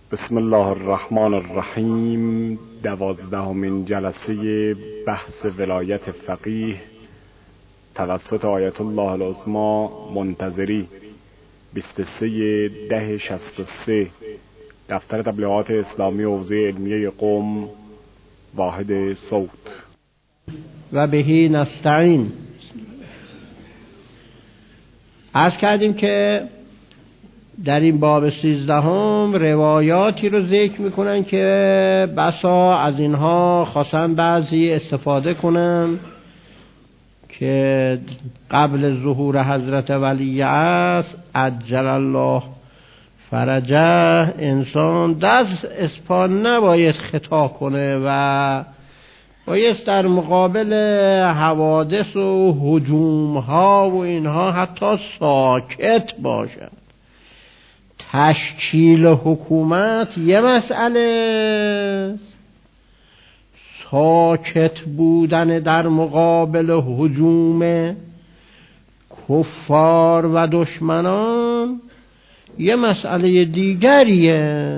بسم الله الرحمن الرحیم. 12مین جلسه بحث ولایت فقیه توسط آیت الله العظمی منتظری 23/10/63 دفتر تبلیغات اسلامی حوزه علمیه قم واحد صوت. و بهی نستعین. عرض کردیم که در این باب 13 روایاتی رو ذکر میکنن که بسا از اینها خواستن بعضی استفاده کنن که قبل ظهور حضرت ولی عصر عجل الله فرجه انسان دست اسپا نباید خطا کنه و باید در مقابل حوادث و هجوم ها و اینها حتی ساکت باشد. تشکیل حکومت یه مسئله، ساکت بودن در مقابل هجوم کفار و دشمنان یه مسئله دیگریه.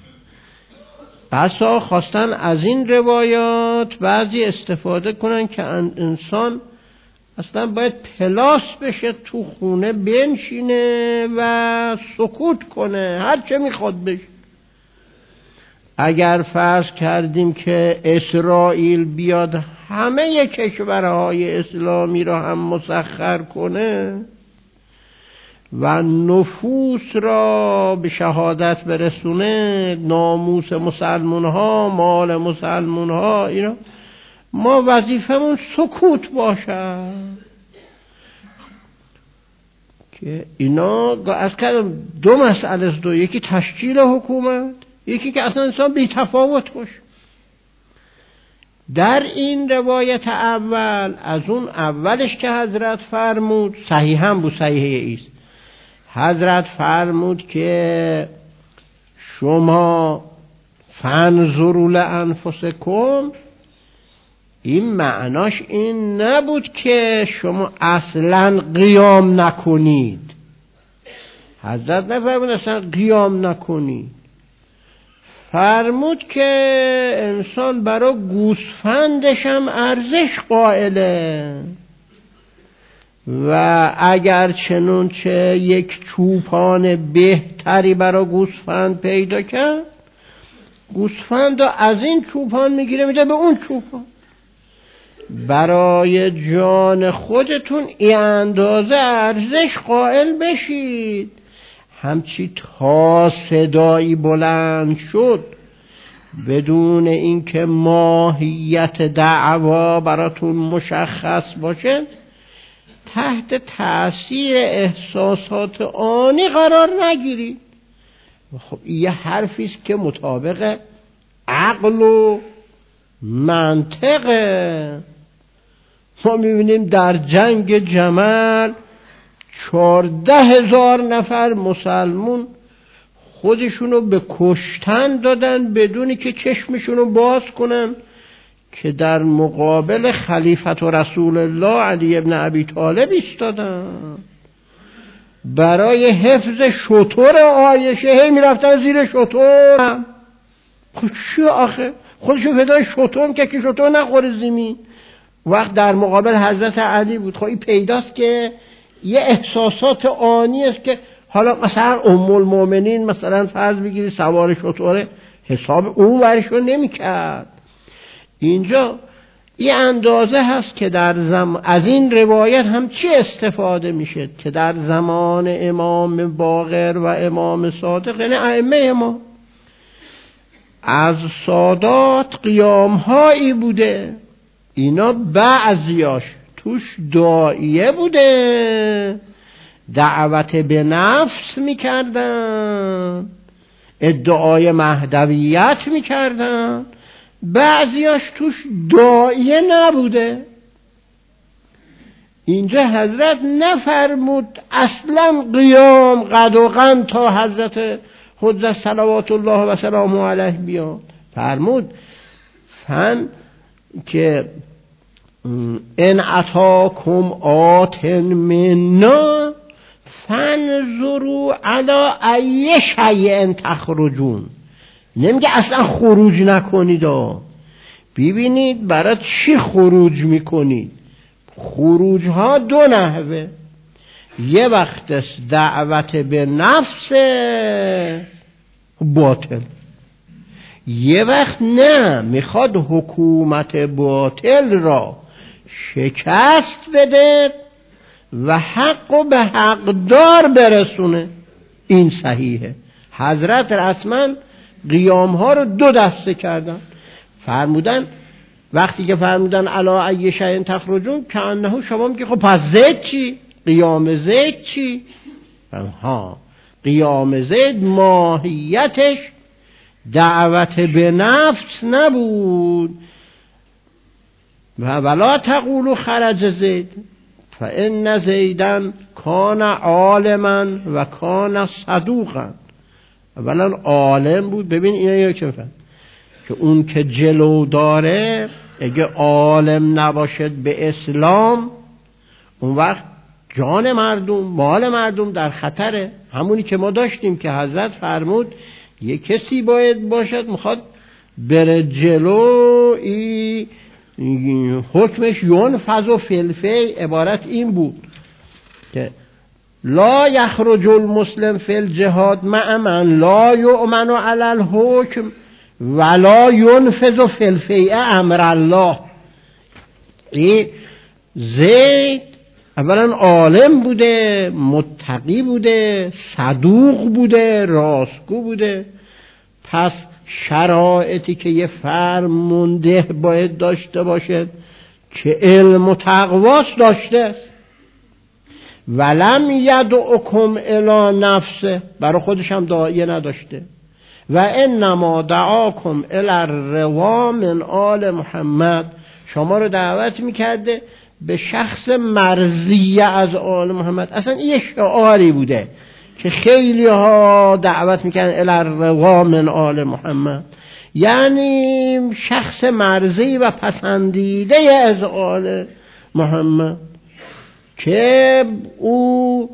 بسا خواستن از این روایات بعضی استفاده کنن که انسان اصلا باید پلاس بشه، تو خونه بنشینه و سکوت کنه، هر چه میخواد بشه. اگر فرض کردیم که اسرائیل بیاد همه کشورهای اسلامی را هم مسخر کنه و نفوس را به شهادت برسونه، ناموس مسلمان ها، مال مسلمان ها، اینا ما وظیفمون سکوت باشه. که اینا از کردم دو مسئله است، یکی تشکیل حکومت، یکی که اصلا انسان بی تفاوت باشه. در این روایت اول، از اون اولش که حضرت فرمود، صحیح هم بود، صحیحه ایست، حضرت فرمود که شما فانظروا لانفسکم، این معناش این نبود که شما اصلا قیام نکنید. حضرت نفرمود اصلا قیام نکنید، فرمود که انسان برای گوسفندش هم ارزش قائله و اگر چنانچه یک چوپان بهتری برای گوسفند پیدا کرد، گوسفند رو از این چوپان میگیره میده به اون چوپان. برای جان خودتون این اندازه ارزش قائل بشید. همچی تا صدایی بلند شد بدون اینکه ماهیت دعوا براتون مشخص باشه، تحت تأثیر احساسات آنی قرار نگیرید. خب این یه حرفیست که مطابق عقل و منطقه. ما میبینیم در جنگ جمل 14,000 نفر مسلمون خودشونو به کشتن دادن بدونی که چشمشونو باز کنن که در مقابل خلیفت و رسول الله علی ابن ابی طالب ایستادن. برای حفظ شتر عایشه هی میرفتن زیر شتر. خود چی آخه؟ خودشو فدای شتر که شتر نخوره زمین. وقت در مقابل حضرت علی بود. خب این پیداست که یه احساسات آنی است که حالا مثلا ام المؤمنین مثلا فرض بگیری سوار شتره، حساب اون ورشو نمی کرد. اینجا این اندازه هست که از این روایت هم چی استفاده میشه که در زمان امام باقر و امام صادق، یعنی ائمه ما، از سادات قیام هایی بوده، اینا بعضیاش توش داعیه بوده، دعوت به نفس میکردن، ادعای مهدویت میکردن، بعضیاش توش داعیه نبوده. اینجا حضرت نفرمود اصلا قیام قدوغن تا حضرت حضرت صلوات الله و سلامه علیه بیاد. فرمود که ان اتاکم آت منا فانظروا علی ای شیء تخرجون. نمیگه اصلا خروج نکنید. ببینید برای چی خروج میکنید. خروج ها دو نحوه. یه وقت دعوت به نفس باطل، یه وقت نه میخواد حکومت باطل را شکست بده و حق به حقدار برسونه. این صحیحه. حضرت رسما قیام ها رو دو دسته کردن. فرمودن وقتی که فرمودن الا ای شیء تخرجون کأنه، شما میگی خب پس زید چی؟ قیام زید چی؟ قیام زید ماهیتش دعوت به نفس نبود. ولا تقولوا خرج زید فان زیدا کان عالما و کان صدوقا. اولا عالم بود. ببین اینا یک فهم که اون که جلو داره اگه عالم نباشد به اسلام، اون وقت جان مردم، مال مردم در خطره. همونی که ما داشتیم که حضرت فرمود یه کسی باید باشد میخواد بره جلو، حکمش ینفذ فی الفی. عبارت این بود که لا یخرج المسلم فی الجهاد مع من لا یؤمن علی الحکم ولا ینفذ فی الفی امر الله. این زید اولا عالم بوده، متقی بوده، صدوق بوده، راستگو بوده. پس شرایطی که یه فرمانده باید داشته باشد که علم و تقواش داشته است. ولم یدعکم الی نفسه، برای خودش هم داعیه نداشته. و انما دعاکم الی الروا من آل محمد، شما رو دعوت میکرده به شخص مرضیه از آل محمد. اصلا این شعاری بوده که خیلی ها دعوت میکنن الی الروا من آل محمد، یعنی شخص مرضی و پسندیده از آل محمد که او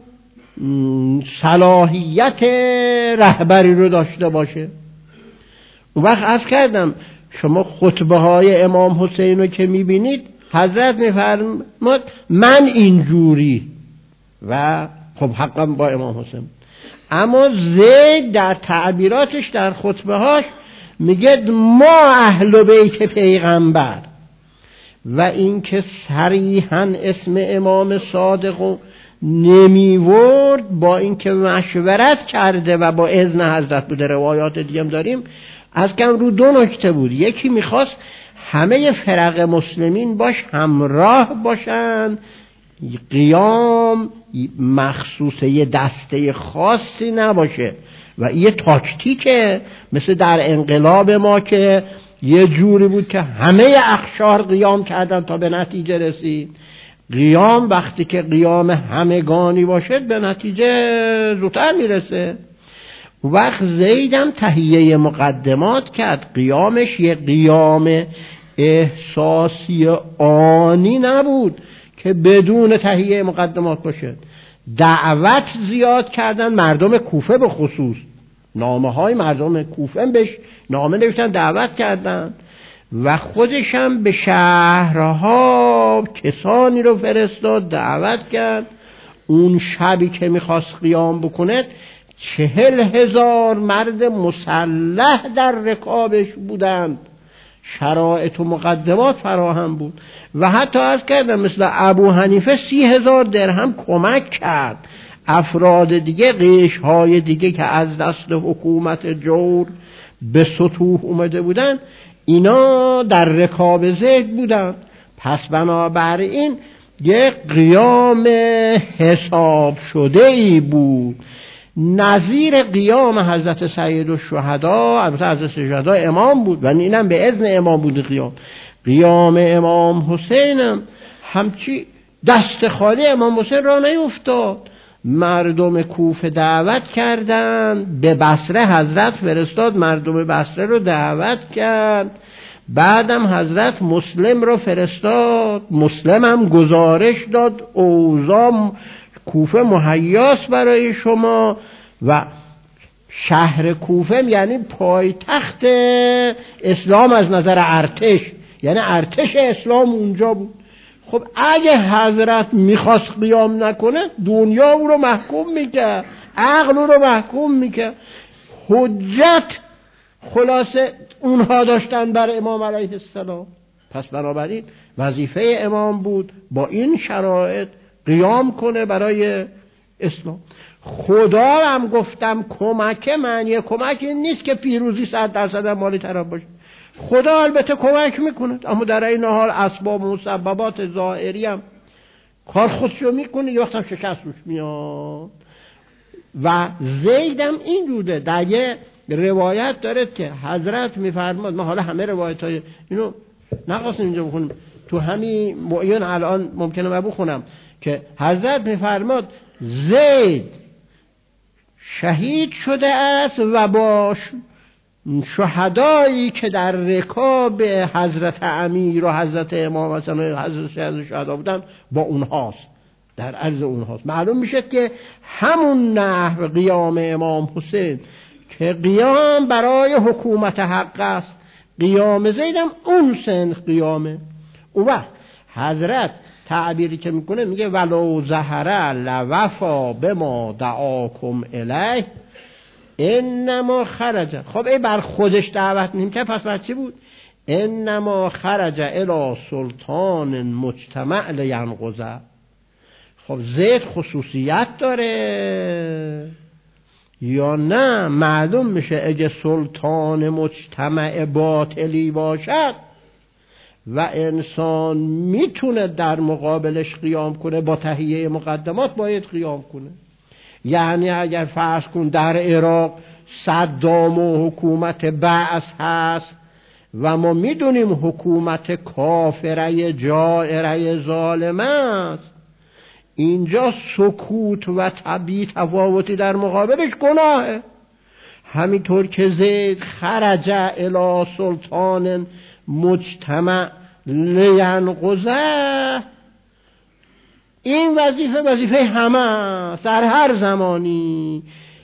صلاحیت رهبری رو داشته باشه. اون وقت عرض کردم شما خطبه های امام حسین رو که میبینید حضرت میفرماد من اینجوری، و خب حقا با امام حسین. اما زید در تعبیراتش در خطبه هاش میگه ما اهل بیت پیغمبر، و این که صریحا اسم امام صادق نمیورد، با این که مشورت کرده و با اذن حضرت بوده. روایات دیگه هم داریم. از کم رو دو نکته بود. یکی میخواست همه فرق مسلمین باش همراه باشن، قیام مخصوص یه دسته خاصی نباشه، و یه تاکتیکه. مثل در انقلاب ما که یه جوری بود که همه اخشار قیام کردن تا به نتیجه رسید. قیام وقتی که قیام همگانی باشد به نتیجه زودتر میرسه. وقت زیدم تهیه مقدمات کرد. قیامش یه قیام احساسی آنی نبود که بدون تهیه مقدمات باشه. دعوت زیاد کردن مردم کوفه، به خصوص نامه های مردم کوفه بهش نامه نوشتن، دعوت کردن، و خودش هم به شهرها کسانی رو فرستاد دعوت کرد. اون شبی که میخواست قیام بکنه 40,000 مرد مسلح در رکابش بودند. شرایط و مقدمات فراهم بود. و حتی عرض کردم مثل ابو حنیفه 30,000 درهم کمک کرد. افراد دیگه، قیش‌های دیگه که از دست حکومت جور به سطوح اومده بودن، اینا در رکاب زید بودن. پس بنابراین یک قیام حساب شده ای بود، نظیر قیام حضرت سید الشهدا. البته حضرت شهدا امام بود و اینم به اذن امام بود. قیام امام حسینم همچی دست خالی امام حسین را نیفتاد. مردم کوفه دعوت کردن، به بصره حضرت فرستاد مردم بصره رو دعوت کرد. بعدم حضرت مسلم رو فرستاد. مسلم هم گزارش داد اوضاع کوفه مهیاس برای شما، و شهر کوفه یعنی پایتخت اسلام از نظر ارتش، یعنی ارتش اسلام اونجا بود. خب اگه حضرت میخواست قیام نکنه دنیا او رو محکوم میکرد، عقل او رو محکوم میکرد. حجت خلاصه اونها داشتن بر امام علیه السلام. پس بنابراین وظیفه امام بود با این شرایط قیام کنه برای اسلام. خدا هم گفتم کمک من یه کمکی نیست که پیروزی 100% مالی طرف باشه. خدا البته کمک میکنه، اما در این حال اسباب و مسببات ظاهری هم کار خودشو میکنه، یه وقت هم شکست روش میاد. و زیدم این جوده. در یه روایت دارد که حضرت میفرماد، ما حالا همه روایت های اینو نخواستیم اینجا بخونیم، تو همین معین الان ممکنه من بخونم که حضرت میفرماد زید شهید شده است و با شهدایی که در رکاب حضرت امیر و حضرت امام حسن و حضرت شهدا بودن با اونهاست، در عرض اونهاست. معلوم میشه که همون نحو قیام امام حسین که قیام برای حکومت حق است، قیام زیدم اون سنخ قیامه. اون وقت حضرت تعبیری که میکنه میگه ولو ظهر لوفا بما دعاکم الیه انما خرج. خب این بر خودش دعوت نمیکنه، پس بر چی بود؟ انما خرج الی سلطان مجتمع لینقضه. خب زید خصوصیت داره یا نه؟ معلوم میشه اگه سلطان مجتمع باطلی باشد و انسان میتونه در مقابلش قیام کنه، با تهیه مقدمات باید قیام کنه. یعنی اگر فرض کن در عراق صدام و حکومت بعث هست و ما میدونیم حکومت کافره جائره ظالم است، اینجا سکوت و طبیعی تفاوتی در مقابلش گناهه. همینطور که زید خرج الی سلطان مجتمع لینقضه، این وظیفه همه است در هر زمانی.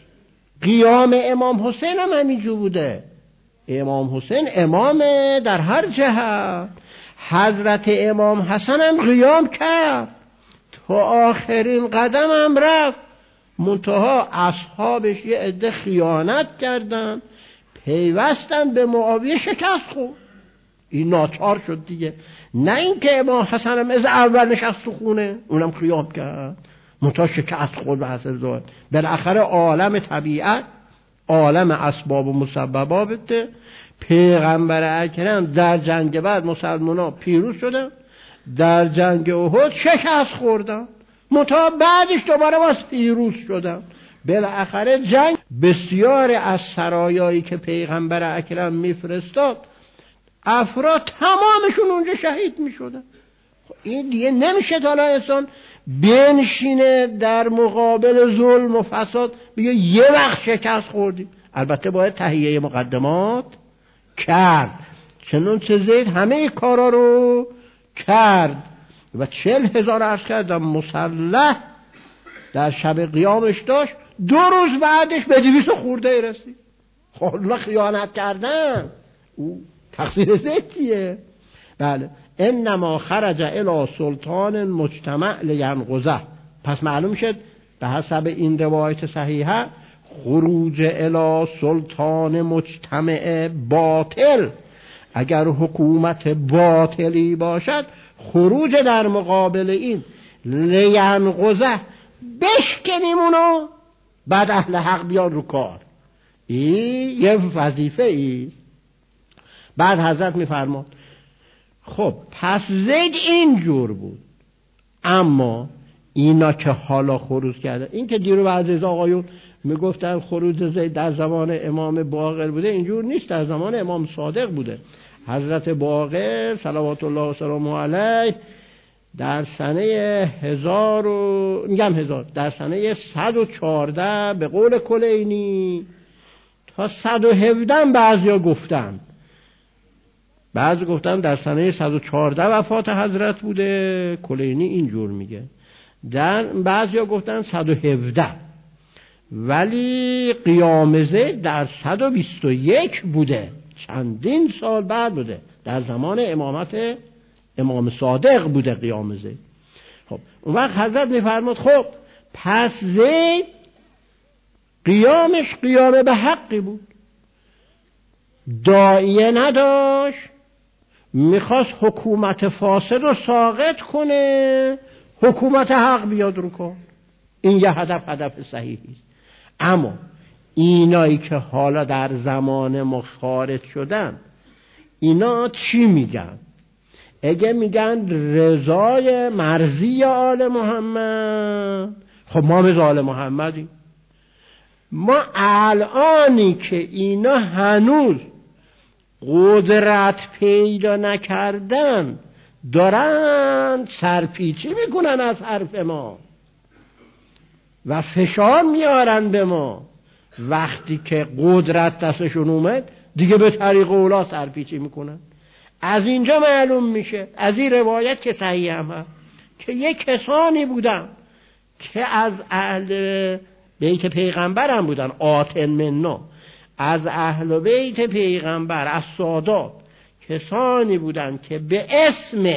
قیام امام حسین هم همینجور بوده. امام حسین امام در هر جهت. حضرت امام حسن هم قیام کرد تا آخرین قدم هم رفت، منتها اصحابش یه عده خیانت کردن، پیوستن به معاویه، شکست خورد، این ناچار شد دیگه. نه اینکه امام حسن هم از اول نشست تو خونه، اونم خیام کرد، منتها شکست خورد و حاصل داد. بالاخره عالم طبیعت، عالم اسباب و مسببات، پیغمبر اکرم در جنگ بعد مسلمان‌ها پیروز شدن، در جنگ احد شکست خوردن، منتها بعدش دوباره باز پیروز شدن. بالاخره جنگ بسیار از سرایایی که پیغمبر اکرم میفرستاد افراد تمامشون اونجا شهید میشدن. این دیگه نمیشه حالا انسان بنشینه در مقابل ظلم و فساد بگه یه وقت شکست خوردیم. البته باید تهیه مقدمات کرد، چنانچه زید همه کارا رو کرد و 40,000 عرض کردم مسلح در شب قیامش داشت، 2 روز بعدش به 200 خورده رسید. خب خیانت کردن، او تقصیر زید چیه؟ بله، انما خرج الی سلطان مجتمع لینقضه. پس معلوم شد به حسب این روایت صحیحه خروج الی سلطان مجتمع باطل، اگر حکومت باطلی باشد، خروج در مقابل این لینقضه، بشکنیم اونو، بعد اهل حق بیان رو کار. این یه وظیفه ای. بعد حضرت میفرماد خب پس زید اینجور بود، اما اینا که حالا خروج کرده، این که دیرو عزیز آقایون میگفتن خروج زید در زمان امام باقر بوده، اینجور نیست، در زمان امام صادق بوده. حضرت باقر صلوات الله و سلامه علیه در سنه در سنه 114 به قول کلینی تا 117 بعضیا گفتن در سنه 114 وفات حضرت بوده، کلینی اینجور میگه. در بعضیا گفتن 117. ولی قیام زید در 121 بوده، چندین سال بعد بوده، در زمان امامت امام صادق بوده قیام زید. خب اون وقت حضرت میفرمود خب پس زید قیامش قیام به حقی بود، داعیه نداشت، میخواست حکومت فاسد رو ساقط کنه، حکومت حق بیاد رو کن. این یه هدف صحیحی است. اما اینایی که حالا در زمان ما خارج شدن، اینا چی میگن؟ اگه میگن رضای مرضی آل محمد، خب ما مثل آل محمدیم. ما الانی که اینا هنوز قدرت پیدا نکردن دارن سرپیچی میکنن از حرف ما و فشار میارن به ما. وقتی که قدرت دستشون اومد دیگه به طریق اولا سرپیچی میکنن. از اینجا معلوم میشه، از این روایت که صحیح هم هست، که یک کسانی بودن که از اهل بیت پیغمبر هم بودن، آتن مننا، از اهل بیت پیغمبر، از سادات، کسانی بودن که به اسم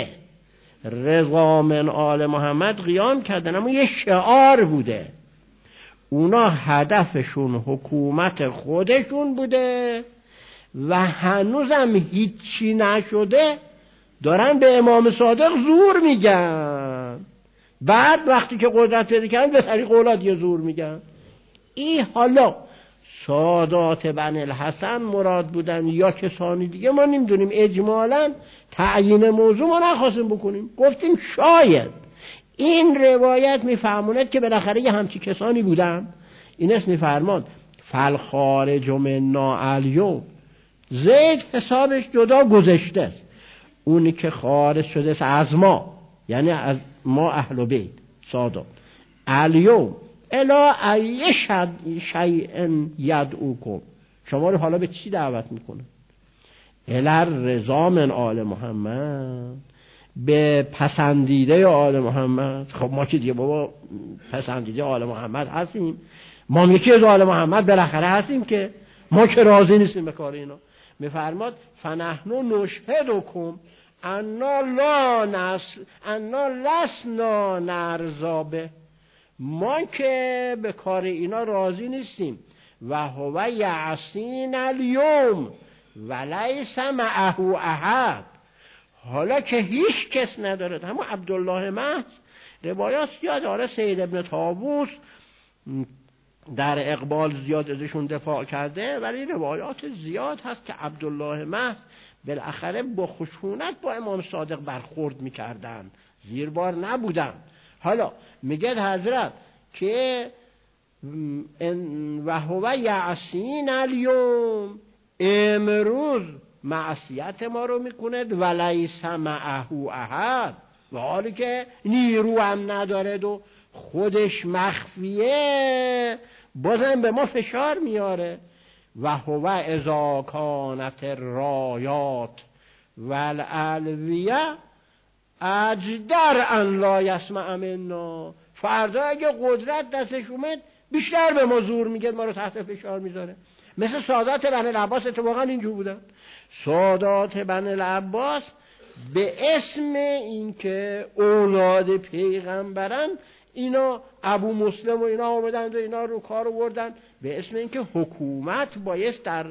رضا من آل محمد قیام کردن، اما یه شعار بوده. اونا هدفشون حکومت خودشون بوده و هنوزم هیچی نشده دارن به امام صادق زور میگن. بعد وقتی که قدرت پیدا کردن به طریق اولاد یه زور میگن. این حالا سادات بن الحسن مراد بودن یا کسانی دیگه ما نمیدونیم. اجمالاً تعیین موضوع ما نخواستیم بکنیم، گفتیم شاید این روایت میفهموند که بالاخره یه همچی کسانی بودن. این اسم میفرماد فالخارج منا الیوم، زید حسابش جدا گذشته است. اونی که خارج شده از ما، یعنی از ما اهل بیت سادات، الیوم الا ای شیء یدعوکم، شما رو حالا به چی دعوت میکنه؟ الر رضا من آل محمد، به پسندیده آل محمد. خب ما که دیگه بابا پسندیده آل محمد هستیم، ما یکی از آل محمد بالاخره هستیم، که ما که راضی نیستیم به کار اینا. میفرماد فنحن نشهدکم انا لسنا نرضا به، ما که به کار اینا راضی نیستیم. و هو یعصین الیوم ولیس معه احد، حالا که هیچ کس نداره. همون عبدالله محض روایات زیاد داره، سید ابن طاووس در اقبال زیاد ازشون دفاع کرده، ولی روایات زیاد هست که عبدالله محض بالاخره با خشونت با امام صادق برخورد میکردن، زیربار نبودن. حالا میگه حضرت که و هو یعصین الیوم، امروز معصیت ما رو میکند ولیس معه احد، و حالی که نیرو هم ندارد و خودش مخفیه بازم به ما فشار میاره. و هو اذا کانت الرایات والالویه اجدر ان لا یسمع منا، فردا اگه قدرت دستش اومد بیشتر به ما زور میگه، ما رو تحت فشار میذاره. مثل سادات بن العباس اتفاقا اینجور بودن. سادات بن العباس به اسم اینکه اولاد پیغمبرن، اینا ابو مسلم و اینا آمدند و اینا رو کار آوردن به اسم اینکه حکومت بایست در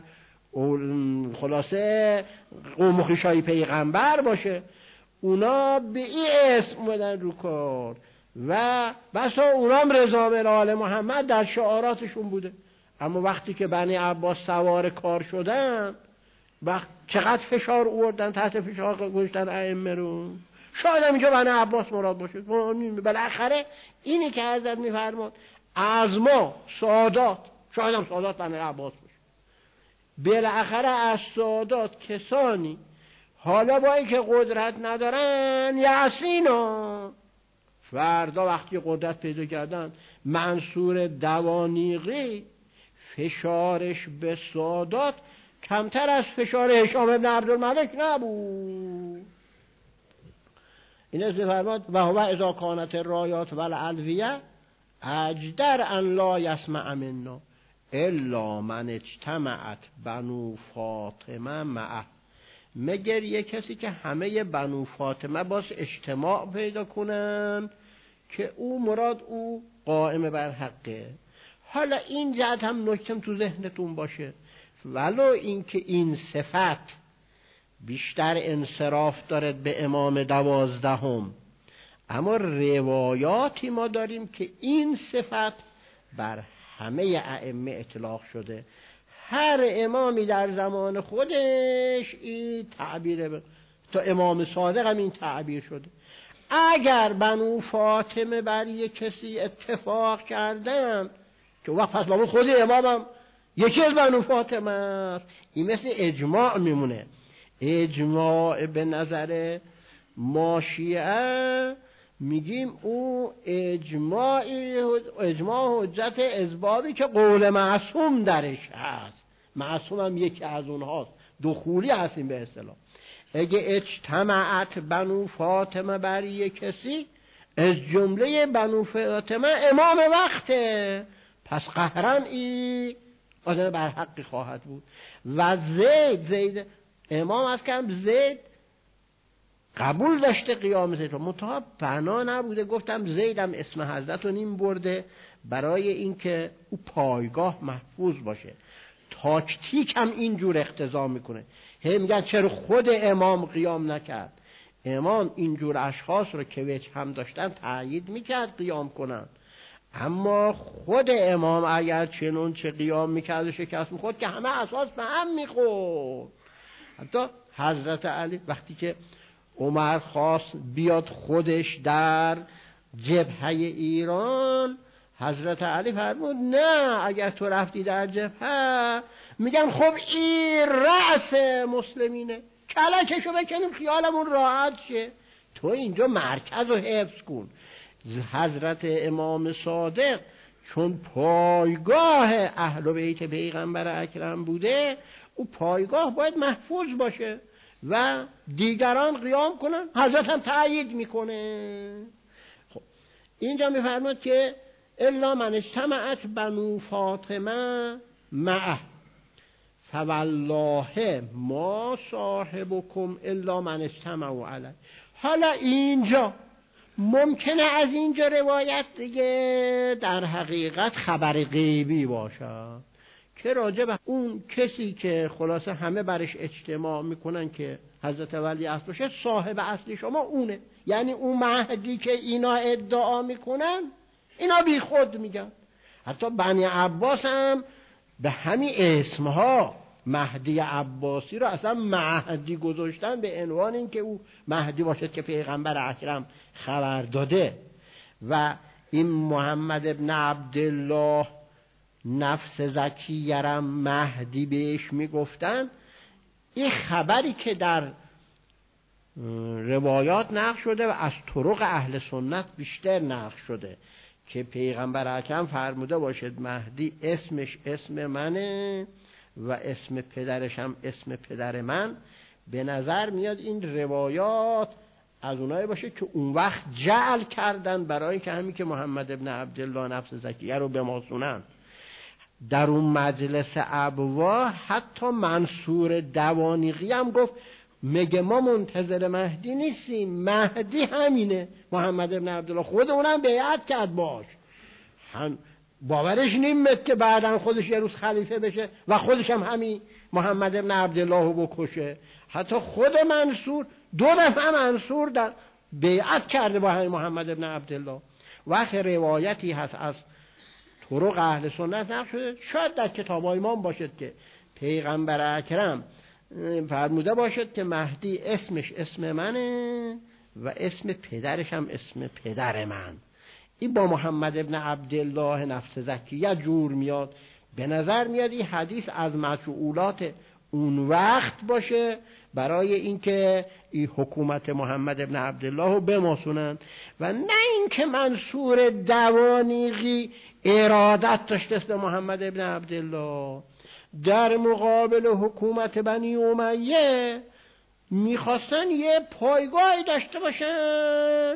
خلاصه قوم و خویشای پیغمبر باشه. اونا به این اسم اومدن رو کار و بسا اونام رضا من آل محمد در شعاراتشون بوده. اما وقتی که بنی عباس سوار کار شدن، چقدر فشار آوردن، تحت فشار گذاشتن ائمه رو. شاید هم اینجا بنی عباس مراد باشه. بالاخره اینی که حضرت میفرماد از ما سادات، شاید هم سادات بنی عباس باشه، بالاخره از سادات کسانی حالا با اینکه قدرت ندارن یعصینا، فردا وقتی قدرت پیدا کردن، منصور دوانیقی فشارش به سادات کمتر از فشار هشام ابن عبدالملک نبود. این از فرماد و هو اذا کانت الرایات والالویه اجدر ان لا یسمع منا الا من اجتمعت بنو فاطمه معه، مگر یک کسی که همه بنو فاطمه باش اجتماع پیدا کنن که او مراد او قائم بر حقه. حالا این جهت هم نکتم تو ذهنتون باشه، ولو اینکه این صفت بیشتر انصراف دارد به امام 12، اما روایاتی ما داریم که این صفت بر همه ائمه اطلاق شده. هر امامی در زمان خودش این تعبیر، تا امام صادق هم این تعبیر شده. اگر بنو فاطمه بر یک کسی اتفاق کردن که وقت پس لابد خود امام هم یکی از بنو فاطمه است، این مثل اجماع میمونه. اجماع به نظر ما شیعه میگیم او اجماع حجت اسبابی که قول معصوم درش هست. معصوم هم یکی از اونهاست، دخولی هستیم به اصطلاح. اگه اجتماعت بنو فاطمه بر یک کسی، از جمله بنو فاطمه امام وقته، پس قهرن این آدم بر حقی خواهد بود. و زید امام است که هم زید قبول داشته قیام زید رو، منتها بنا نبوده. گفتم زیدم اسم حضرت رو نیم برده برای اینکه او پایگاه محفوظ باشه. تاکتیک هم اینجور اقتضا میکنه. میگن چرا خود امام قیام نکرد؟ امام اینجور اشخاص رو که وجه هم داشتن تأیید میکرد قیام کنن، اما خود امام اگر چنون چه قیام میکرد و شکست میخورد که همه اساس به هم میخورد. حتی حضرت علی وقتی که عمر خواست بیاد خودش در جبهه ایران، حضرت علی فرمود نه، اگر تو رفتی در جبهه میگم خب این رأس مسلمینه، کلکشو بکنیم خیالمون راحت شه، تو اینجا مرکز رو حفظ کن. حضرت امام صادق چون پایگاه اهل بیت پیغمبر اکرم بوده، او پایگاه باید محفوظ باشه و دیگران قیام کنن، حضرت هم تأیید میکنه. خب اینجا میفرماد که الا من اجتمعت بنو فاطمه معه فوالله ما صاحبکم الا من اجتمعوا علیه. حالا اینجا ممکنه از اینجا روایت دیگه در حقیقت خبر غیبی باشه که راجع به اون کسی که خلاصه همه برش اجتماع میکنن که حضرت ولی اصل باشه، صاحب اصلی شما اونه. یعنی اون مهدی که اینا ادعا میکنن اینا بی خود میگن. حتی بنی عباس هم به همین اسمها مهدی عباسی رو اصلا مهدی گذاشتن به عنوان این که او مهدی باشد که پیغمبر اکرم خبر داده. و این محمد ابن عبدالله نفس زکیرم مهدی بهش میگفتن. این خبری که در روایات نقل شده و از طرق اهل سنت بیشتر نقل شده که پیغمبر اکرم فرموده باشد مهدی اسمش اسم منه و اسم پدرش هم اسم پدر من، به نظر میاد این روایات از اونایی باشه که اون وقت جعل کردن برای که همین که محمد ابن عبدالله نفس زکیه رو بماسونن. در اون مجلس ابوا حتی منصور دوانیقی هم گفت مگه ما منتظر مهدی نیستیم، مهدی همینه محمد ابن عبدالله، خود اونم بیعت کرد باش، باورش نیمت که بعداً خودش یه روز خلیفه بشه و خودش هم همین محمد ابن عبدالله رو بکشه. حتی خود منصور 2 دفعه منصور در بیعت کرده با همین محمد ابن عبدالله. وقت روایتی هست از طرق اهل سنت نقل شده، شاید در کتاب ایمان باشد که پیغمبر اکرم فرموده باشد که مهدی اسمش اسم منه و اسم پدرش هم اسم پدر من. این با محمد ابن عبدالله نفس زکیه جور میاد. به نظر میاد این حدیث از مشعولات اون وقت باشه برای اینکه این حکومت محمد ابن عبدالله رو بماسونن و نه اینکه منصور دوانیقی ارادت داشته است محمد ابن عبدالله در مقابل حکومت بنی امیه میخواستن یه پایگاهی داشته باشن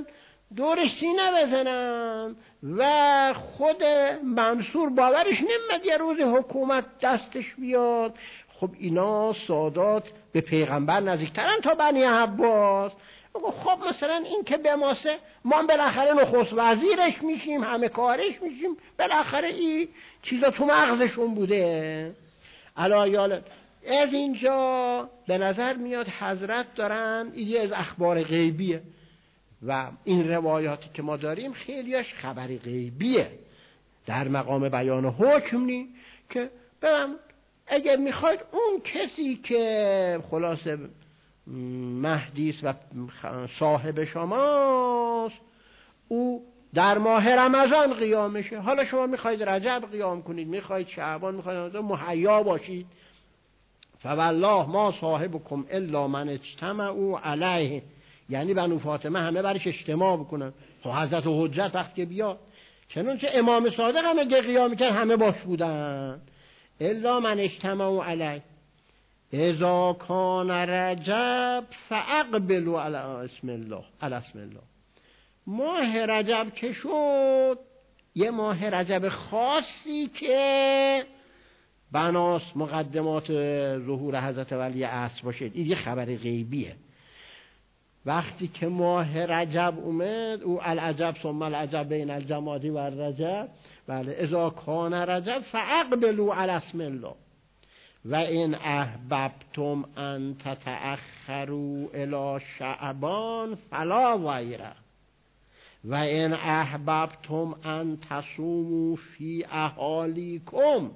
دورش سینه بزنن و خود منصور باورش نمیاد یه روز حکومت دستش بیاد. خب اینا سادات به پیغمبر نزدیکترن تا بنی عباس. خب مثلا این که به ماسه ما بالاخره نخست وزیرش میشیم، همه کارش میشیم، بالاخره این چیزا تو مغزشون بوده. علایال از اینجا به نظر میاد حضرت دارن ایده از اخبار غیبیه و این روایاتی که ما داریم خیلیاش خبر غیبیه، در مقام بیان حکم نی که ببین اگه میخواید اون کسی که خلاصه مهدی است و صاحب شماست او در ماه رمضان قیام میشه. حالا شما میخواید رجب قیام کنید، میخواید شعبان، میخواید مهیا باشید. فوالله ما صاحبکم الا من اجتمعوا علیه، یعنی بنو فاطمه همه برش اجتماع بکنن. خب حضرت حجت وقت که بیاد، چنانچه امام صادق هم اگه قیام میکرد همه باش بودن. الا من اجتمعوا علیه اذا کان رجب فاقبلوا علی اسم الله، علی اسم الله. ماه رجب که شد، یه ماه رجب خاصی که بناس مقدمات ظهور حضرت ولی عصر باشد، این یه خبر غیبیه. وقتی که ماه رجب اومد، او العجب ثم العجب بین الجمادی و الرجب، بله، اذا کان رجب فاقبلوا علی اسم الله و این احببتم ان تتأخروا الی شعبان فلا غیره و این احببتم ان تصوموا فی احالیکم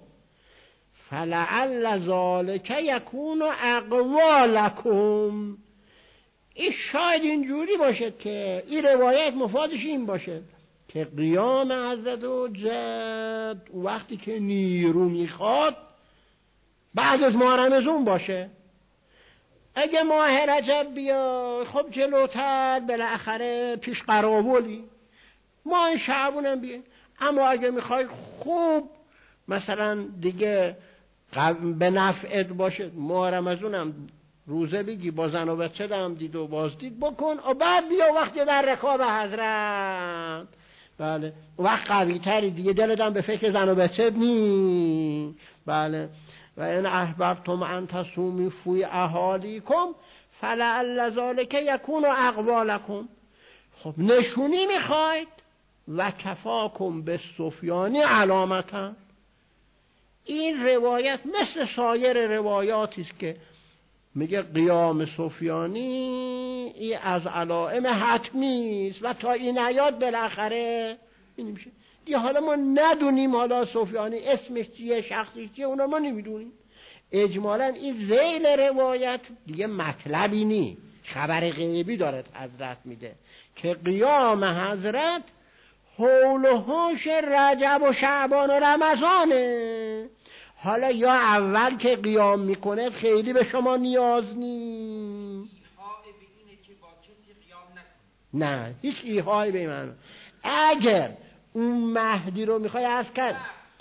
فلعل ذلک یکون اقوی لکم. این شاید اینجوری باشد که این روایت مفادش این باشه که قیام حضرت حجت وقتی که نیرو میخواد بعد از ماه رمضان باشه. اگه ماه رجب بیاد خب جلوتر بالاخره پیش قراولی ماه شعبان هم بیاد. اما اگه میخوای خوب مثلا دیگه به نفعت باشه، ماه رمضان هم روزه بگی با زن و بچه دم دید و بازدید بکن و بعد بیا وقتی در رکاب حضرت، بله، وقت قوی تری دیگه، دلتم به فکر زن و بچه نی. بله، و این احببتم ان تصوموا فی احالیکم فلعل ذلک یکون اقوی لکم. خب نشونی میخواید و کفاکم بالسفیانی علامتا. این روایت مثل سایر روایاتی است که میگه قیام سفیانی این از علائم حتمی است و تا این نیاد بالاخره این میشه دیگه. حالا ما ندونیم حالا سفیانی اسمش چیه، شخصش چیه، اونا ما نمیدونیم. اجمالا این ذیل روایت دیگه مطلبی نی، خبر غیبی داره حضرت میده که قیام حضرت حول و حوش رجب و شعبان و رمضانه. حالا یا اول که قیام میکنه خیلی به شما نیاز نی، نه هیچ ایحای به من. اگر اون مهدی رو میخوای عرض کرد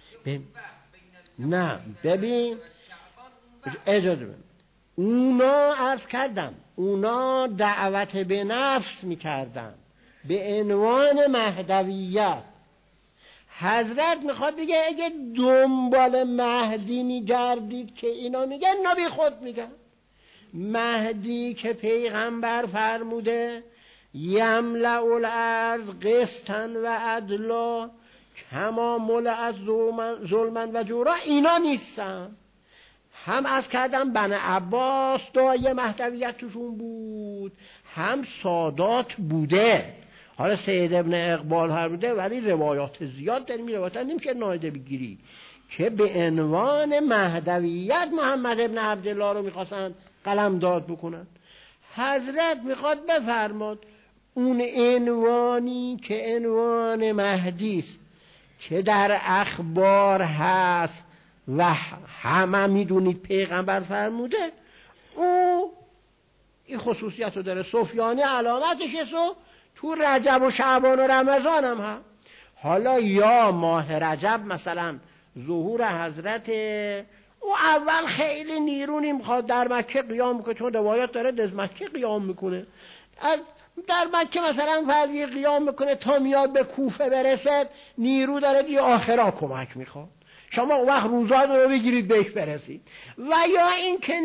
نه ببین اجازه ببین، اونا عرض کردم اونا دعوت به نفس میکردن به عنوان مهدویت. حضرت میخواد بگه اگه دنبال مهدی میگردید که اینا میگن، نبی خود میگن مهدی که پیغمبر فرموده یملأ الارض قسطا و عدلا کما ملئت ظلما و جورا، اینا نیستن. هم از کردم بن عباس دایه مهدویت توشون بود، هم سادات بوده. حالا سید ابن اقبال هر بوده، ولی روایات زیاد داریم، روایات نمیشه نادیده بگیری که به عنوان مهدویت محمد ابن عبدالله رو میخواستن قلمداد بکنن. حضرت میخواد بفرماد اون عنوانی که عنوان مهدی است که در اخبار هست و همه میدونید پیغمبر فرموده، او این خصوصیت رو داره. سفیانی علامتش است، تو رجب و شعبان و رمضان هم هست. حالا یا ماه رجب مثلا ظهور حضرت، او اول خیلی نیرونی میخواد در مکه قیام کنه، چون روایات داره از مکه قیام میکنه، از در مکه مثلا فردی قیام میکنه تا میاد به کوفه برسد نیرو داره دی آخرا کمک میخواد، شما اون وقت روزا رو بگیرید بهش برسید. و یا این که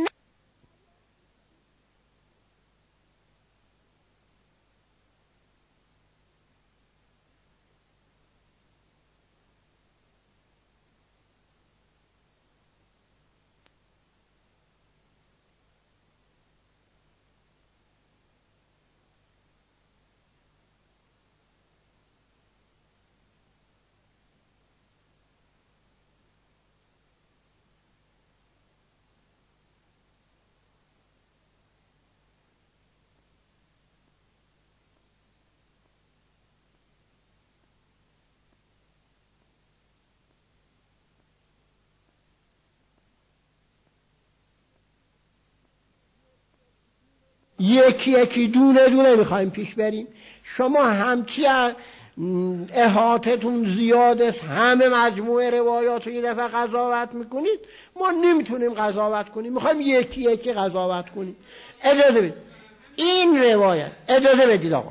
یکی یکی دونه دونه میخوایم پیش بریم. شما همچی احاطتون زیاد است، همه مجموعه روایات رو یه دفعه قضاوت میکنید، ما نمیتونیم قضاوت کنیم، میخوایم یکی یکی قضاوت کنیم. اجازه بدید این روایت، اجازه بدید آقا،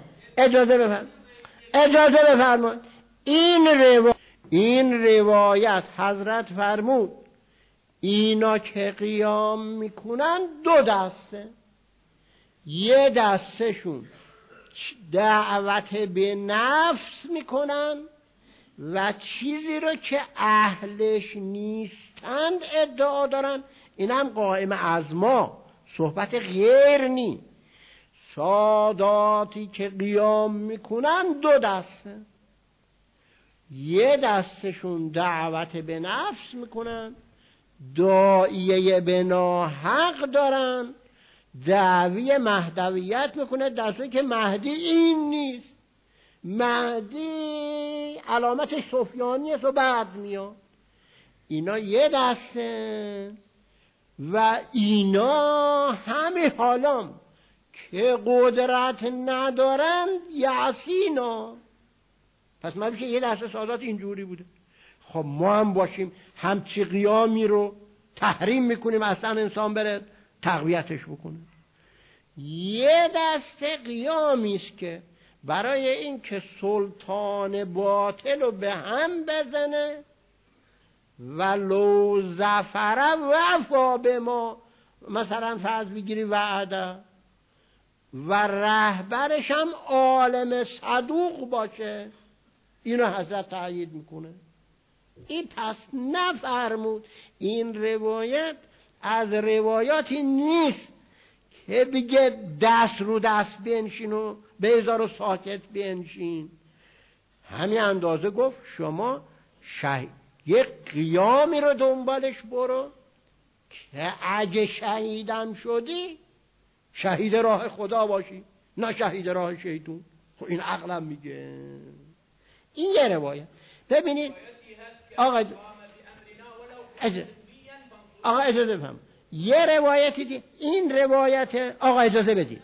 اجازه بفرمایید. این روایت حضرت فرمود اینا که قیام میکنن دو دسته، یه دستشون دعوت به نفس میکنن و چیزی رو که اهلش نیستند ادعا دارن، اینم قائم از ما، صحبت غیر نی. ساداتی که قیام میکنن دو دسته، یه دستشون دعوت به نفس میکنن، داعیه به ناحق دارن، دعوی مهدویت میکنه، در صورتی که مهدی این نیست، مهدی علامتش سفیانی است و بعد میاد. اینا یه دسته و اینا همه حالام که قدرت ندارن یعصینا. پس ما میشه یه دسته سادات اینجوری بوده. خب ما هم باشیم همچی قیامی رو تحریم میکنیم اصلا انسان بره تقویتش بکنه. یه دسته قیامی است که برای این که سلطان باطل رو به هم بزنه ولو ظفر وفا به ما، مثلا فرض بگیری وعده، و رهبرش هم عالم صدوق باشه، اینو حضرت تأیید میکنه. این پس نفرمود این روایت از روایاتی نیست که بگه دست رو دست بنشین و بیزار و ساکت بنشین. همین اندازه گفت شما یک قیامی رو دنبالش برو که اگه شهیدم شدی شهید راه خدا باشی، نه شهید راه شیطون. خب این عقلم میگه. این یه روایت. ببینید آقا اجازه بفهم، یه روایتی دی. این روایت آقا اجازه بدید،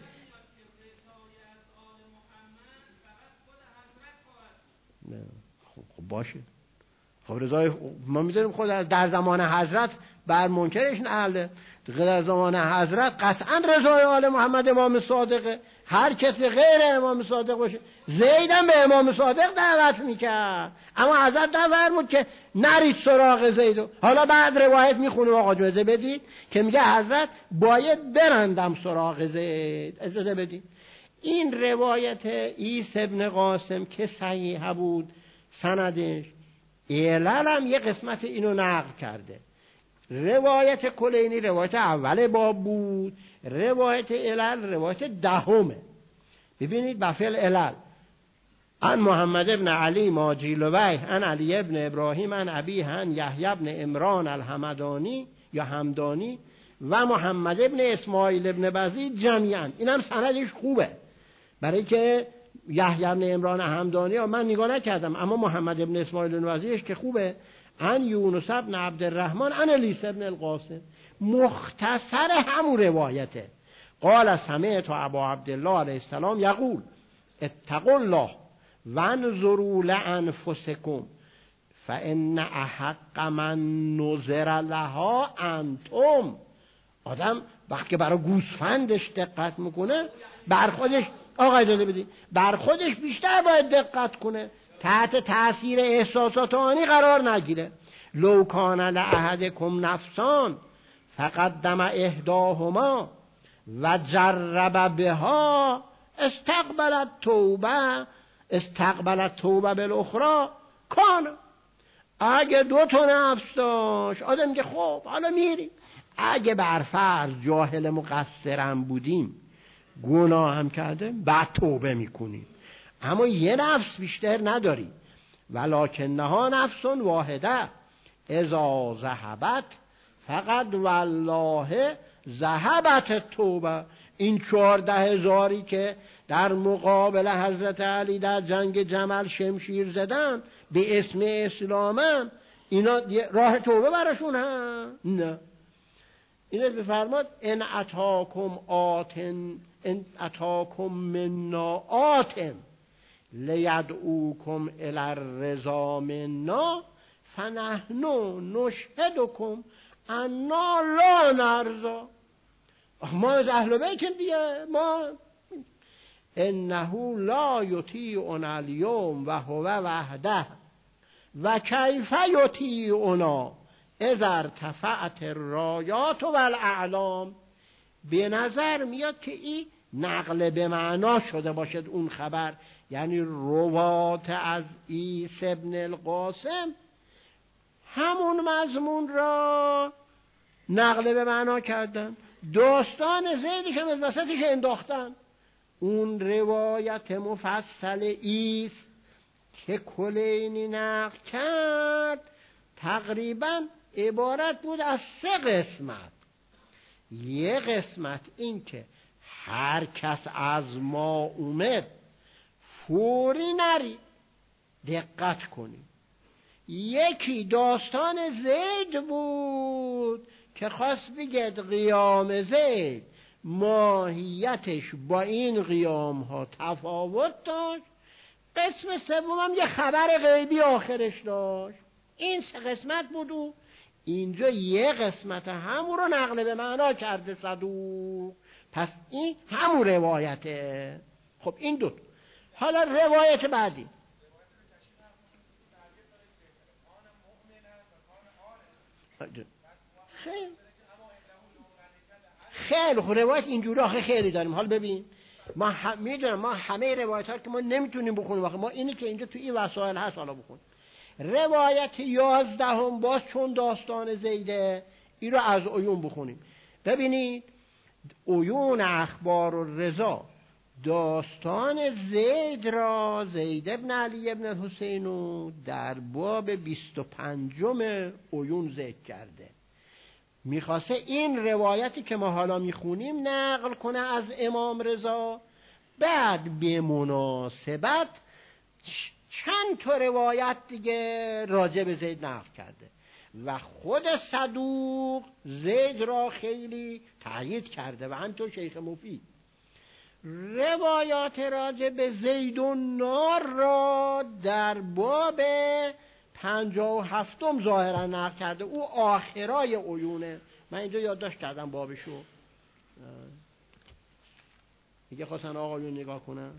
خب باشه، خب رضای ما میذاریم خود در زمان حضرت بر منکرش نعله، در زمان حضرت قطعا رضای آل محمد امام صادقه. هر کسی غیر امام صادق باشه، زیدم به امام صادق دعوت میکرد، اما حضرت فرمود که نرید سراغ زیدو. حالا بعد روایت میخونیم آقا اجازه بدید که میگه حضرت باید برندم سراغ زید. اجازه بدید این روایت عیسی ابن قاسم که صحیح بود سندش، علل هم یه قسمت اینو نقل کرده. روایت کلینی روایت اول باب بود، روایت علل روایت دهمه. ببینید بفعل علل ان محمد ابن علی ماجیلوی ان علی ابن ابراهیم ان ابی ان یحیی ابن عمران الحمدانی یا همدانی و محمد ابن اسماعیل ابن بزید جمیعا. اینم سندش خوبه، برای که یحیی ابن عمران همدانی من نگاه نکردم، اما محمد ابن اسماعیل ابن بزیدش که خوبه. ان یونس ابن عبدالرحمن ان لیث ابن القاسم، مختصر همون روایته. قال سمعت ابا عبدالله علیه السلام یقول اتقوا الله وانظروا لانفسکم فان احق من نظر لها انتم. آدم وقتی برای گوسفندش دقت میکنه بر خودش آقا اجازه بدید، بر خودش بیشتر باید دقت کنه، تحت تاثیر احساسات آنی قرار نگیره. لو کان لأحدکم نفسان فقدم احداهما و جرب بها استقبلت توبه بالاخرى کان. اگه 2 تا نفس داشت آدم که خب حالا میریم، اگه برفرض جاهل مقصرم بودیم گناه هم کردیم بعد توبه میکنیم، اما یه نفس بیشتر نداریم. ولکنها نفس واحده اذا ذهبت فقط والله ذهبت توبه. این 14,000 که در مقابل حضرت علی در جنگ جمل شمشیر زدن به اسم اسلامم، اینا راه توبه براشون هم نه. اینه بفرماد ان اتاکم منا آتن لیدعوکم الی الرضا منا فنحن نشهدکم انا لا نرضا. ما از اهل بیتیم دیگه، ما انه لا یطیعنا الیوم و هو وحده و کیف یطیعنا اذا ارتفعت الرایات والاعلام. به نظر میاد که این نقل به معنا شده باشد اون خبر، یعنی روات از عیسی ابن القاسم همون مضمون را نقل به معنا کردن، داستان زیدش هم از وسطش انداختن. اون روایت مفصل ایست که کلینی نقل کرد تقریبا عبارت بود از 3 قسمت. یه قسمت این که هر کس از ما اومد فوری نری، دقت کنی. یکی داستان زید بود که خواست بگید قیام زید ماهیتش با این قیام ها تفاوت داشت. قسم سوم یه خبر غیبی آخرش داشت. این 3 قسمت بود و اینجا یه قسمت همون رو نقل به معنا کرده صدوق. پس این همون روایته. خب این 2. حالا روایت بعدی خیلی خب روایت اینجوری آخه خیلی داریم. حالا ببین ما میدونم ما همه روایت ها که ما نمیتونیم بخونیم، ما اینی که اینجا تو این وسایل هست حالا بخونیم. روایت 11 باز چون داستان زیده، این رو از عیون بخونیم. ببینید عیون اخبار الرضا داستان زید را زید ابن علی ابن حسین در باب 25 عیون ذکر کرده. میخواسته این روایتی که ما حالا میخونیم نقل کنه از امام رضا، بعد به مناسبت چند تا روایت دیگه راجع به زید نقل کرده و خود صدوق زید را خیلی تأیید کرده و همینطور شیخ مفید. روایات راجع به زید و نار را در باب 57 ظاهرا نقل کرده، او آخرای عیونه. من اینجا یادداشت کردم بابشو، دیگه خواستن آقایون نگاه کنن.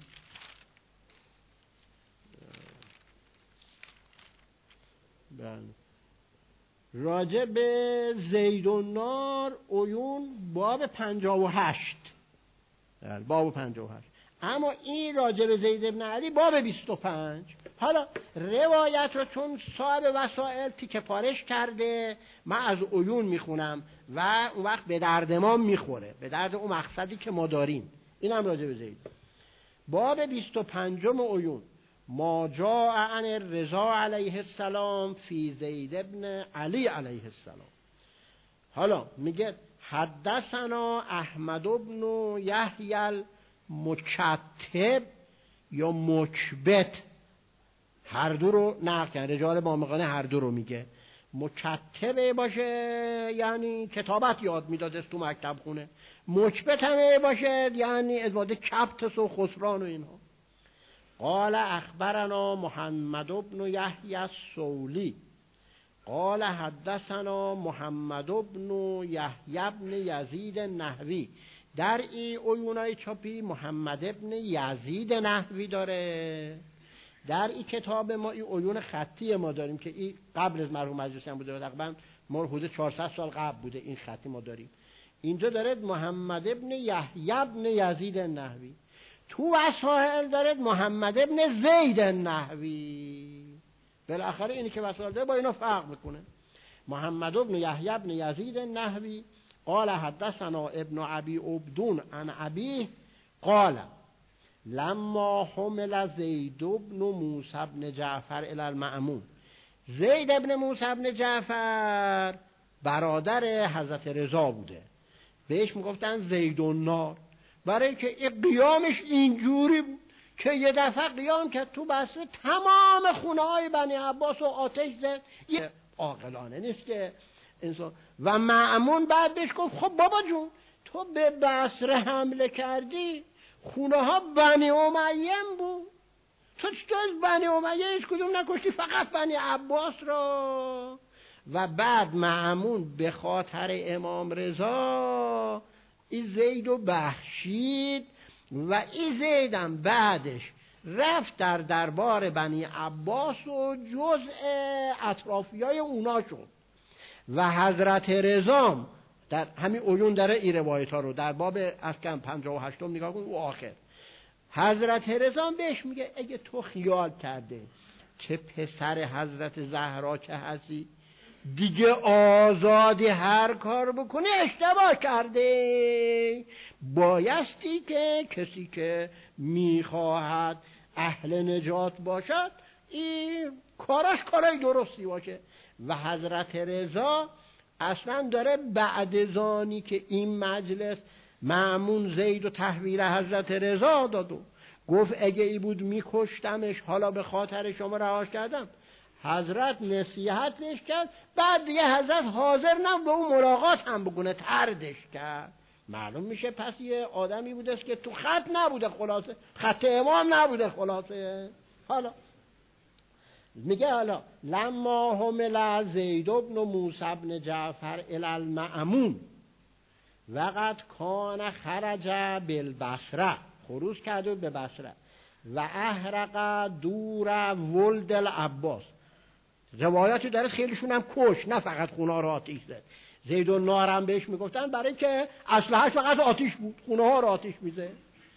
بله راجع به زید و نار عیون باب 58 باب 58، اما این راجع به زید ابن علی باب 25. حالا روایت رو چون صاحب وسائل تیکه پارش کرده من از عیون میخونم و اون وقت به درد ما میخوره، به درد اون مقصدی که ما داریم. اینم راجع به زید. باب 25 عیون ما جاء عن الرضا علیه السلام فی زید ابن علی علیه السلام. حالا میگه حدثنا احمد ابن یحیی المکتب یا مکبت، هر دو رو نقل کرده، رجال بامقانه هر دو رو میگه. مکتب باشه یعنی کتابت یاد میداد تو مکتب خونه، مکبت هم باشه یعنی ازواده کبتس و خسران و اینها. قال اخبرنا محمد بن یحیی الصولی قال حدثنا محمد بن یحیی بن یزید النحوی. در این عیونای چاپی محمد ابن یزید نحوی داره. در این کتاب ما این عیون خطی ما داریم که این قبل از مرحوم مجلسی هم بوده، تقریبا حدود 400 سال قبل بوده این خطی ما داریم. اینجا داره محمد ابن یحیی ابن یزید نحوی، تو وسائل داره محمد ابن زید نحوی. بالاخره اینی که وسائل داره با اینا فرق میکنه. محمد ابن یحیی ابن یزید نحوی قال حدثنا ابن ابی عبدون عن ابیه قال لما حمل زید ابن موسی ابن جعفر الی المأمون. زید ابن موسی ابن جعفر برادر حضرت رضا بوده، بهش میگفتن زید النار، برای که این قیامش اینجوری بود که یه دفعه قیام که تو بسته تمام خونه های بنی عباس و آتش زد. یه عاقلانه نیست که انسان. و مأمون بعد بهش گفت خب بابا جون تو به بصره حمله کردی، خونه ها بنی امیه بود، تو چطور از بنی امیه هیچ کدوم نکشتی، فقط بنی عباس را؟ و بعد مأمون به خاطر امام رضا این زیدو بخشید و این زیدم بعدش رفت در دربار بنی عباس و جزء اطرافیای اونا شد. و حضرت رضا در همین عیون داره این روایت ها رو در باب از کم 58 نگاه کن و آخر حضرت رضا بهش میگه اگه تو خیال کرده چه پسر حضرت زهرا که هستی دیگه آزادی هر کار بکنه اشتباه کرده، بایستی که کسی که میخواهد اهل نجات باشد این کارش کارای درستی باشه. و حضرت رضا اصلا داره بعد زانی که این مجلس مأمون زید و تحویل حضرت رضا داد و گفت اگه ای بود میکشتمش، حالا به خاطر شما رهاش کردم، حضرت نصیحت بهش کرد، بعد دیگه حضرت حاضر نبود به اون ملاقات هم بکنه، طردش کرد. معلوم میشه پس یه آدمی بوده که تو خط نبوده، خلاصه خط امام نبوده خلاصه. حالا میگه حالا لما حمل زید ابن موسی ابن جعفر الی المأمون وقت کان خرج بالبصره، خروج کرده به بصره و احرق دور ولد العباس. روایاتی داره خیلیشون هم کش، نه فقط خونه را آتیش زد. زید و نارم بهش میگفتن برای که اسلحه‌اش فقط آتیش بود، خونه ها را آتیش میزه.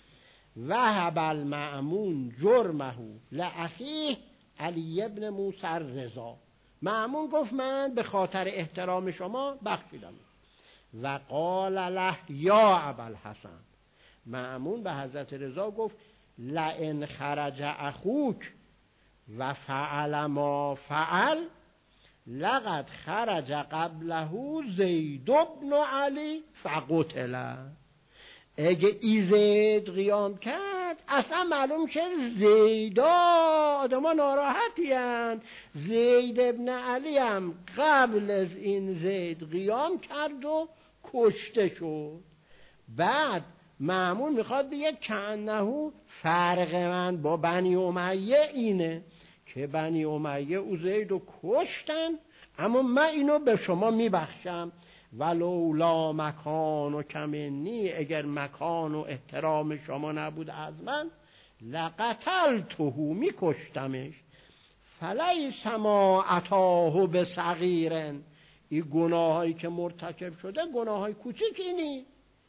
وهب المأمون جرمه لاخیه علی ابن موسی رضا. مأمون گفت من به خاطر احترام شما بخشیدم. و قال له یا ابوالحسن، مأمون به حضرت رضا گفت لئن خرج اخوک و فعل ما فعل لقد خرج قبله زید بن علی فقتل. اگه ای زید قیام کرد اصلا معلوم شد زیدا آدم ها ناراحتی هن. زید ابن علی هم قبل از این زید قیام کرد و کشته شد. بعد مأمون میخواد بگه کانه فرق من با بنی امیه اینه که بنی امیه او زیدو کشتن، اما من اینو به شما میبخشم. ولولا مکان و کمنی، اگر مکان و احترام شما نبود از من لقتلته، میکشتمش. فلیس ما اتاه بصغیرن، این گناهایی که مرتکب شده گناهای کوچیکی نیست.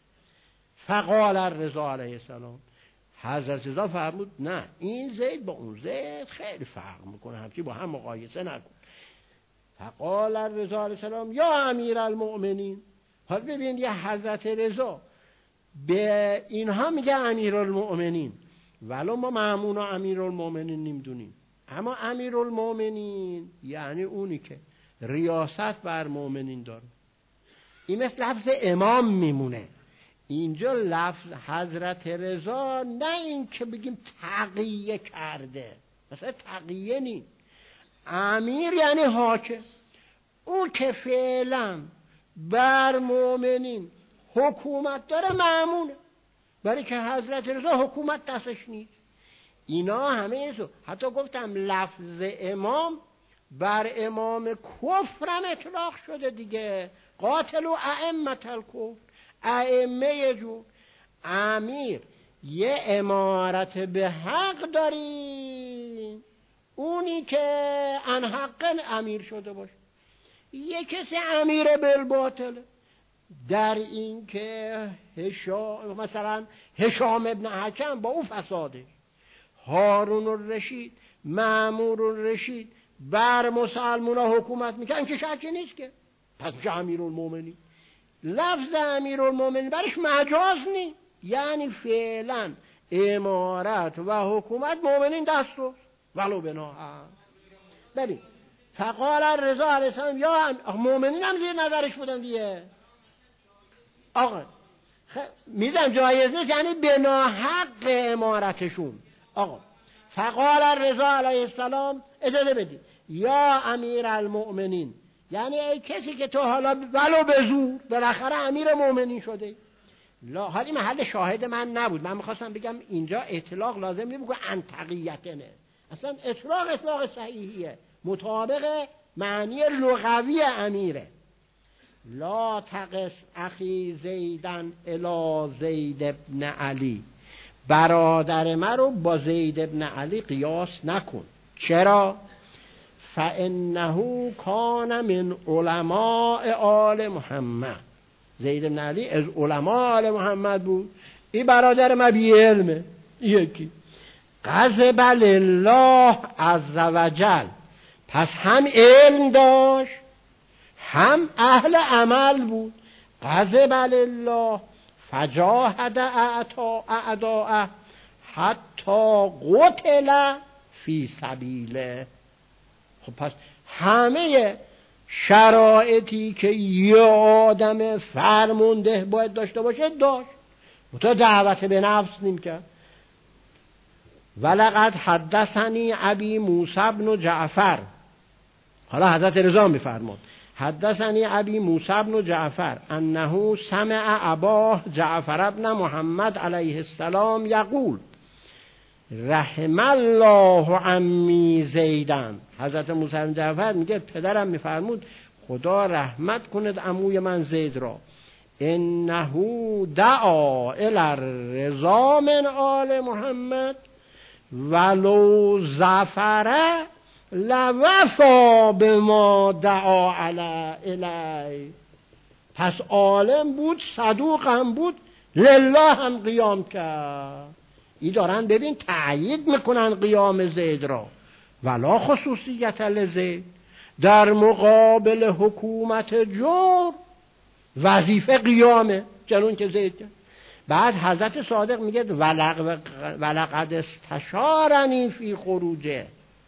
فقال الرضا علیه السلام، حضرت رضا فرمود نه این زید با اون زید خیلی فرق میکنه، همچی با هم مقایسه نکن. فقال الرضا علیه السلام یا امیر المؤمنین. حالا ببین یه حضرت رضا به اینها میگه امیر المؤمنین، ولو ما مأمون و امیر المؤمنین نمیدونیم. اما امیر المؤمنین یعنی اونی که ریاست بر مؤمنین داره. این مثل لفظ امام میمونه. اینجا لفظ حضرت رضا نه این که بگیم تقیه کرده، مثلا تقیه نیم. امیر یعنی حاکم، او که فعلا بر مؤمنین حکومت داره مأمونه، برای که حضرت رضا حکومت دستش نیست. اینا همه ایسو حتی گفتم لفظ امام بر امام کفرم اطلاق شده دیگه. قاتل و ائمة الکفر، ائمه جور. امیر یه امارت به حق داری، اونی که انحق امیر شده باشه. یه کسی امیر بالباطله، در این که مثلا هشام ابن حکم با او فساده، هارون الرشید، مأمون الرشید بر مسلمان ها حکومت میکنن که شکی نیست که پس میشه امیرالمومنین. لفظ امیرالمومنین برش مجاز نیست، یعنی فعلا امارت و حکومت مومنین دستو ولو بناها. ببین فقال رضا علیه السلام یا مومنین هم زیر نظرش بودن دیگه. آقا میزم جایز نیست، یعنی بنا حق امارتشون. آقا فقال رضا علیه السلام اجازه بدید یا امیر المؤمنین، یعنی ای کسی که تو حالا ولو به زور بالاخره امیر مؤمنین شده. لا حالی محل شاهد من نبود، من میخواستم بگم اینجا اطلاق لازم نیست بگو انتقیتنه، اصلا اطلاق صحیحیه مطابق معنی لغوی امیره. لا تقص اخی زیدن الی زید ابن علی، برادر من رو با زید ابن علی قیاس نکن. چرا؟ فانه کان من علماء آل محمد، زید ابن علی از علماء آل محمد بود، این برادر من بی علمه. یکی غضب لله عز وجل، پس هم علم داشت هم اهل عمل بود. غضب لله فجاهد اعداءه حتی قتل فی سبیله. خب پس همه شرایطی که یه آدم فرمانده باید داشته باشه داشت، تو دعوت به نفس نمی‌کرد. ولقد حدثنی ابی موسی بن جعفر، حالا حضرت رضا می‌فرماد حدثنی ابی موسی بن جعفر انه سمع اباه جعفر بن محمد علیه السلام یقول رحم الله عمی زیدن. حضرت موسی بن جعفر میگه پدرم میفرمود خدا رحمت کند عموی من زید را، انه دعا الی الرضا من آل محمد ولو ظفر لوفا بما دعا الی. پس عالم بود، صدوق هم بود، لله هم قیام کرد. ای دارن ببین تأیید میکنن قیام زید را، ولا خصوصیت لزید در مقابل حکومت جور وظیفه قیامه چنون که زید کرد. بعد حضرت صادق میگه ولقد استشارنی فی خروجه،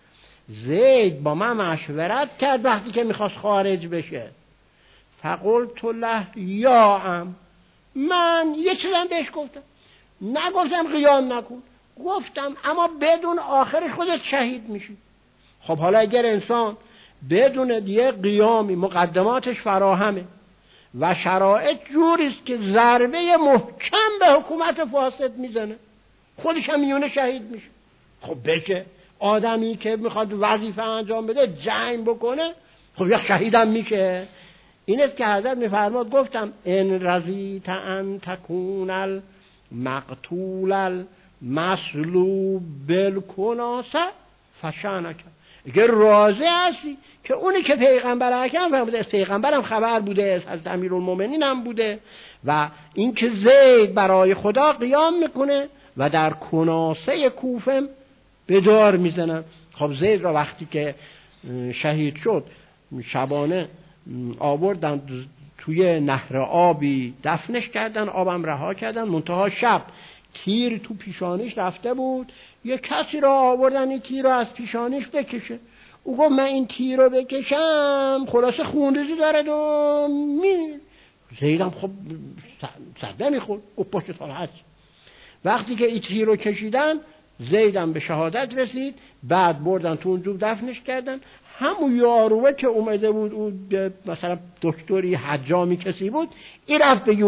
زید با من مشورت کرد وقتی که میخواست خارج بشه. فقلت له یا ام، من یه چیزم بهش گفتم، نگفتم قیام نکن، گفتم اما بدون آخرش خودت شهید میشی. خب حالا اگر انسان بدون دیگه قیامی مقدماتش فراهمه و شرایط جوریست که ضربه محکم به حکومت فاسد میزنه، خودش هم میونه شهید میشه. خب بشه آدمی که میخواد وظیفه انجام بده جنگ بکنه، خب یک شهیدم میشه. این است که حضرت میفرماد گفتم ان رضیت ان تکون المقتول المصلوب بالکناسه فشانک، اگر راضی هستی که اونی که پیغمبر اکرم فرموده، پیغمبرم خبر بوده، از امیرالمومنین هم بوده، و این که زید برای خدا قیام میکنه و در کناسه کوفه به دار میزنن. خب زید را وقتی که شهید شد شبانه آوردن توی نهر آبی دفنش کردن، آبم رها کردن، منتها شب تیر تو پیشانیش رفته بود، یه کسی را آوردن این تیر را از پیشانیش بکشه. او گفت من این تیر رو بکشم خلاصه خونریزی دارد و میرید. زیدم خب صدمه میخورد، گفت پشت سال هست. وقتی که این تیر رو کشیدن زیدم به شهادت رسید، بعد بردن تو اون جوب دفنش کردن. همون یاروه که اومده بود او مثلا دکتری حجامی کسی بود، این رفت به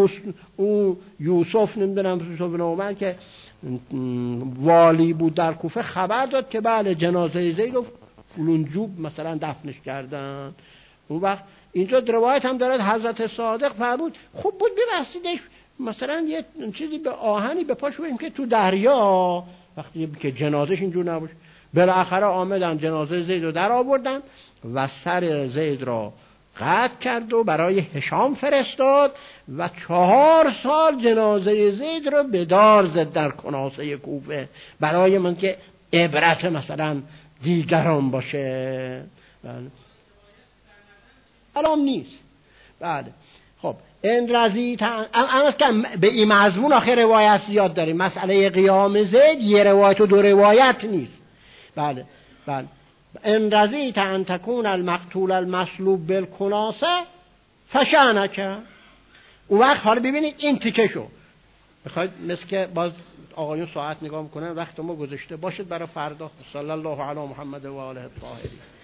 یوسف نمیدونم یوسف بن عمر که والی بود در کوفه خبر داد که بله جنازه زید و فلون جوب مثلا دفنش کردن. اون وقت اینجا روایت هم دارد حضرت صادق فرمود خب بود ببستیدش مثلا یه چیزی به آهنی به پاش بگیم که تو دریا وقتی که جنازش اینجور نباشه. بالاخره آمدن جنازه زید رو در آوردن و سر زید را قطع کرد و برای هشام فرستاد و 4 سال جنازه زید را به دار زد در کناسه کوفه برای من که عبرت مثلا دیگران باشه. الان نیست. بله خب این رضیت اما که به این مضمون آخر روایت زیاد داریم. مسئله قیام زید یه روایت و 2 روایت نیست. بله بله. ان رضیت ان تکون المقتول المصلوب بالکناسه فشانک. اون وقت حالا ببینید این تیکه شو میخواید مثل که باز آقایون ساعت نگاه میکنن وقت ما گذاشته باشید برای فردا. صلی الله علی محمد و آله الطاهرین.